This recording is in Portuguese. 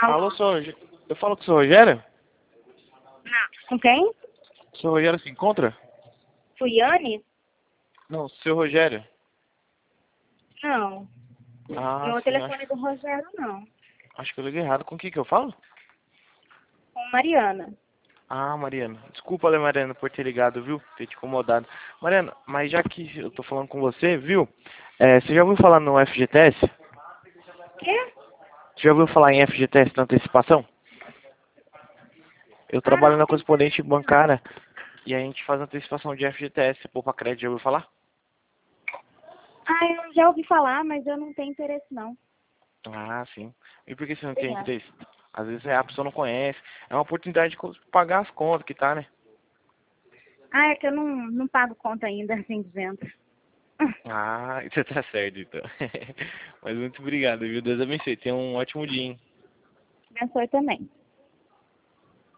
Alô, Alô, eu falo com o senhor Rogério? não. Com quem? O senhor Rogério se encontra? Fuiane? Não, seu Rogério. Não. Ah, Meu sim, telefone é do Rogério, não. acho que eu liguei errado. Com quem que eu falo? Com Mariana. Ah, Mariana. Desculpa, Mariana, por ter ligado, viu? Ter te incomodado. Mariana, mas já que eu tô falando com você, viu? Você já ouviu falar no FGTS? Quê? Você já ouviu falar em FGTS na antecipação? Eu Ah, trabalho não na tem. correspondente bancária e a gente faz antecipação de FGTS. Poupa crédito, já ouviu falar? Ah, eu já ouvi falar, mas eu não tenho interesse, não. Ah, sim. E por que você não tem Obrigada. interesse? Às vezes a pessoa não conhece. É uma oportunidade de pagar as contas que tá, né? Ah, é que eu não pago conta ainda, assim dizendo. Ah, você tá certo, então. Mas muito obrigado, viu? Deus abençoe. Tenha um ótimo dia, hein? Abençoe também.